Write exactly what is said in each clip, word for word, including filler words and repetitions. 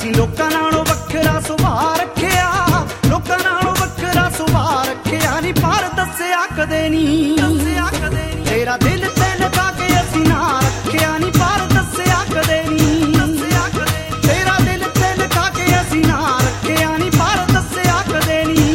ਅਸੀਂ ਲੋਕਾਂ ਨਾਲੋਂ ਵੱਖਰਾ ਸੁਭਾਅ ਰੱਖਿਆ, ਲੋਕਾਂ ਨਾਲੋਂ ਵੱਖਰਾ ਸੁਭਾਅ ਰੱਖਿਆ ਨੀ, ਪਰ ਦੱਸਿਆ ਕਦੇ ਨੀ, ਦੱਸਿਆ ਕਦੇ ਨੀ ਤੇਰਾ ਦਿਲ ਤੇ ਲਗਾ ਕੇ ਅਸੀਂ ਨਾ ਰੱਖਿਆ ਨੀ, ਪਰ ਦੱਸਿਆ ਕਦੇ ਨੀ, ਦੱਸਿਆ ਕਦੇ ਤੇਰਾ ਦਿਲ ਤੇ ਲਗਾ ਕੇ ਅਸੀਂ ਨਾ ਰੱਖਿਆ ਨੀ, ਪਰ ਦੱਸਿਆ ਕਦੇ ਨੀ।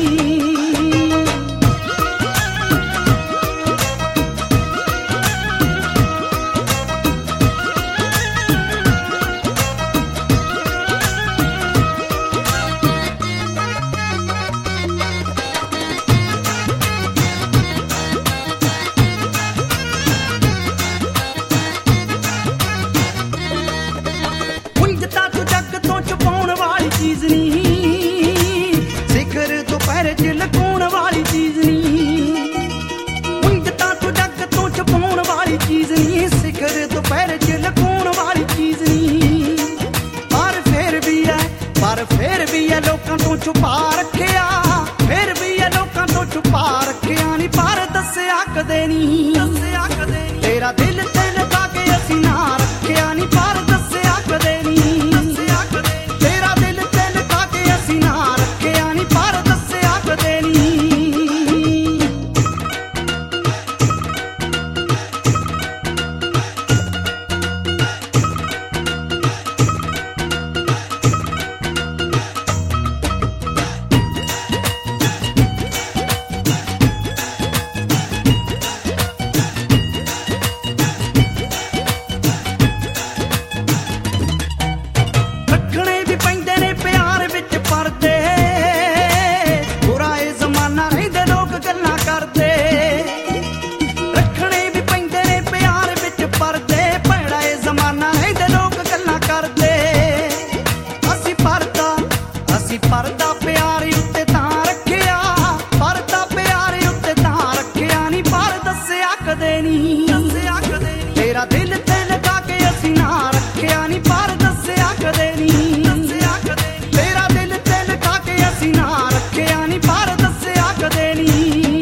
ਚੀਜ਼ ਨਹੀਂ ਸਿਖਰ ਦੁਪਹਿਰ ਚ ਲੁਕਾਉਣ ਵਾਲੀ ਚੀਜ਼ ਨਹੀਂ, ਉਂਝ ਤਾਂ ਤੂੰ ਜੱਗ ਤੋਂ ਛਪਾਉਣ ਵਾਲੀ ਚੀਜ਼ ਨਹੀਂ, ਸਿਖਰ ਦੁਪਹਿਰ ਚ ਲੁਕਾਉਣ ਵਾਲੀ ਚੀਜ਼ ਨਹੀਂ, ਪਰ ਫੇਰ ਵੀ ਐ ਪਰ ਫੇਰ ਵੀ ਐ ਲੋਕਾਂ ਤੋਂ ਛੁਪਾ ਰੱਖਿਆ, ਫੇਰ ਵੀ ਐ ਲੋਕਾਂ ਤੋਂ ਛੁਪਾ ਰੱਖਿਆ ਨੀ, ਪਰ ਦੱਸਿਆ ਕਦੇ ਨੀ, ਦੱਸਿਆ ਕਦੇ ਨੀ ਤੇਰਾ ਦਿਲ ਤੇ ਲਗਾ ਕੇ ਅਸੀਂ ਨਾ ਰੱਖਿਆ ਨੀ, ਪਰ ਦੱਸਿਆ ਕਦੇ ਨੀ, ਦੱਸਿਆ ਕਦੇ ਤੇਰਾ ਦਿਲ ਤੇ ਲਗਾ ਕੇ ਅਸੀਂ ਨਾ ਰੱਖਿਆ ਨੀ, ਪਰ ਦੱਸਿਆ ਕਦੇ ਨੀ। ਰੱਖਣੇ ਵੀ ਪੈਂਦੇ ਨੇ ਪਿਆਰ ਵਿੱਚ ਪਰਦੇ, ਬੁਰਾ ਏ ਜ਼ਮਾਨਾ ਰਹਿੰਦੇ ਲੋਕ ਗੱਲਾਂ ਕਰਦੇ, ਰੱਖਣੇ ਵੀ ਪੈਂਦੇ ਨੇ ਪਿਆਰ ਵਿੱਚ ਪਰਦੇ, ਭੈੜਾ ਏ ਜ਼ਮਾਨਾ ਰਹਿੰਦੇ ਲੋਕ ਗੱਲਾਂ ਕਰਦੇ, ਅਸੀਂ ਪਰਦਾ ਅਸੀਂ ਪਰਦਾ ਪਿਆਰ ਉੱਤੇ ਤਾਂ ਰੱਖਿਆ, ਪਰਦਾ ਪਿਆਰ ਉੱਤੇ ਤਾਂ ਰੱਖਿਆ ਨੀ, ਪਰ ਦੱਸਿਆ ਕਦੇ ਨੀ, ਦੱਸਿਆ ਕਦੇ ਨੀ ਤੇਰਾ ਦਿਲ ਤੇ ਲਗਾ ਕੇ ਅਸੀਂ ਨਾ ਰੱਖਿਆ ਨੀ, ਪਰ ਦੱਸਿਆ ਕਦੇ ਨੀ, ਦੱਸਿਆ ਕਦੇ ਨੀ ਤੇਰਾ ਦਿਲ ਤੇ ਲਗਾ ਕੇ ਅਸੀਂ ਨਾ ਰੱਖਿਆ ਨੀ, ਪਰ ਦੱਸਿਆ ਕਦੇ ਨੀ।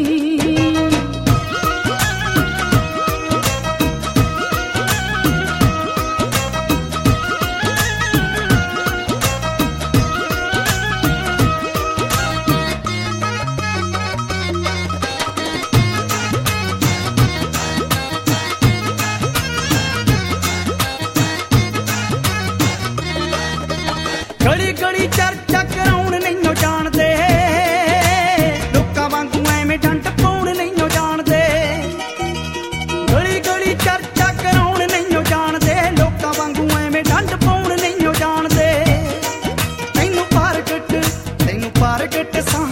ਗਲੀ ਗਲੀ ਚਰਚਾ ਕਰਾਉਣ ਨਹੀਂਓ ਜਾਣਦੇ, ਲੋਕਾਂ ਵਾਂਗੂ ਐਵੇਂ ਡੰਡ ਪਾਉਣ ਨਹੀਂਓ ਜਾਣਦੇ, ਗਲੀ ਗਲੀ ਚਰਚਾ ਕਰਾਉਣ ਨਹੀਂਓ ਜਾਣਦੇ, ਲੋਕਾਂ ਵਾਂਗੂ ਐਵੇਂ ਡੰਡ ਪਾਉਣ ਨਹੀਂਓ ਜਾਣਦੇ, ਤੈਨੂੰ ਪ੍ਰਗਟ ਤੈਨੂੰ ਪ੍ਰਗਟ